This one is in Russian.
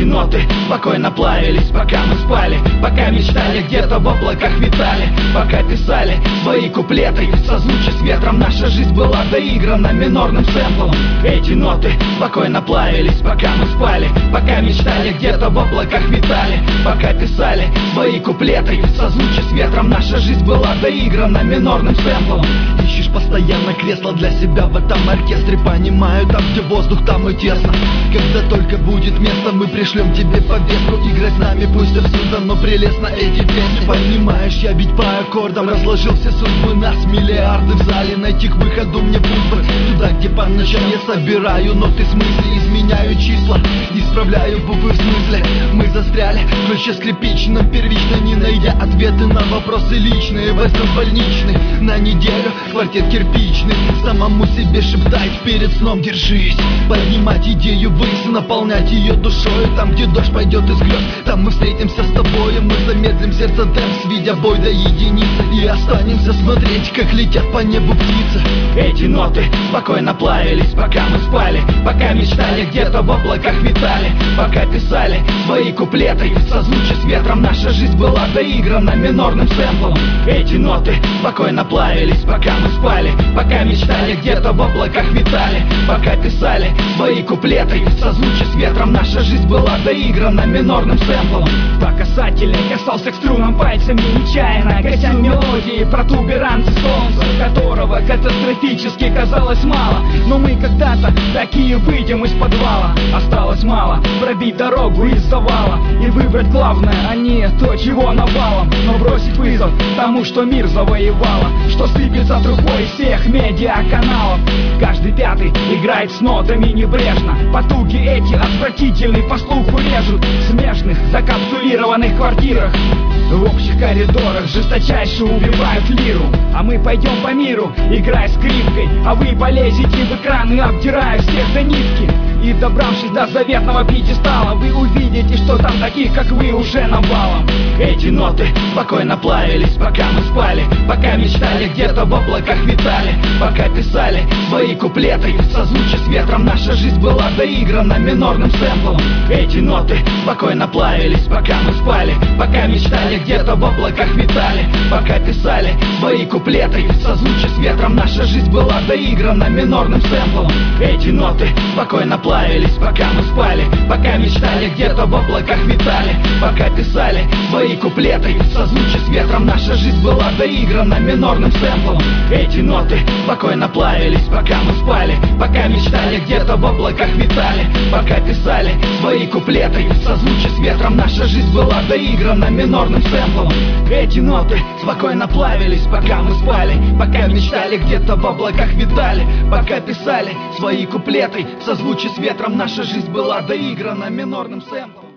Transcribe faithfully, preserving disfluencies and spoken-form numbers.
Эти ноты спокойно плавились, пока мы спали, пока мечтали, где-то в облаках витали, пока писали свои куплеты. В созвучии с ветром наша жизнь была доиграна минорным сэмплом. Эти ноты спокойно плавились, пока мы спали, пока мечтали, где-то в облаках витали, пока писали свои куплеты. В созвучии с ветром наша жизнь была доиграна минорным сэмплом. Ищешь постоянно кресло для себя в этом оркестре, понимаю, там где воздух, там и тесно. Когда только будет место, мы пришлем тебе повестку. Играй с нами, пусть абсурдно, но прелестно эти песни. Понимаешь, я ведь по аккордам разложил все судьбы нас. Миллиарды в зале, найти к выходу мне путь бы туда, где по ночам я собираю ноты смысле, изменяю числа, исправляю буквы в смысле. Мы застряли в ключе скрипичном, первично не найдя ответы на вопросы личные. Возьмем больничный на неделю, квартет кирпичный, самому себе шептать перед сном: держись. Поднимать идею ввысь, наполнять ее душою. Там, где дождь пойдет из грез, там мы встретимся с тобой. Мы замедлим сердце темп, видя бой до единицы, и останемся смотреть, как летят по небу птицы. Эти ноты спокойно плавились, пока мы спали, пока мечтали, где-то в облаках витали, пока писали свои куплеты. В созвучии с ветром наша жизнь была доиграна минорным сэмплом. Эти ноты спокойно плавились, пока мы спали, пока мечтали, где-то в облаках витали, пока писали свои куплеты. В созвучии с ветром наша жизнь была доиграна минорным сэмплом. По касательной касался к струнам пальцами нечаянно, гася мелодии протуберанцы солнца, которого катастрофически казалось мало. Но мы когда-то такие выйдем из подвала. Осталось мало пробить дорогу из завала и выбрать главное, а не то, чего навалом. Но бросить вызов тому, что мир завоевала, что сыпется трухой всех медиаканалов. Каждый пятый играет с нотами небрежно. Потуги эти отвратительны, по слуху режут в смежных закапсулированных квартирах. В общих коридорах жесточайше убивают лиру. А мы пойдем по миру, играя скрипкой, а вы полезете в экраны, обдирая всех до нитки. И добравшись до заветного пьедестала, вы увидите, что там таких, как вы, уже навалом. Эти ноты спокойно плавились, пока мы спали, пока мечтали, где-то в облаках витали, пока писали свои куплеты. В созвучии с ветром наша жизнь была доиграна минорным сэмплом. Эти ноты спокойно плавились, пока мы спали, пока мечтали, где-то в облаках витали, пока писали свои куплеты. В созвучии с ветром наша жизнь была доиграна минорным сэмплом. Эти ноты спокойно плавились, пока мы спали, пока мечтали, где-то в облаках витали, пока писали свои куплеты. В созвучии с ветром наша жизнь была доиграна минорным сэмплом. Эти ноты спокойно плавились, пока мы спали, пока мечтали, где-то в облаках витали, пока писали свои куплеты. В созвучии с ветром наша жизнь была доиграна минорным сэмплом. Эти ноты спокойно плавились, пока мы спали, пока мечтали, где-то в облаках витали, пока писали свои куплеты. В созвучии с ветром наша жизнь была доиграна минорным сэмплом.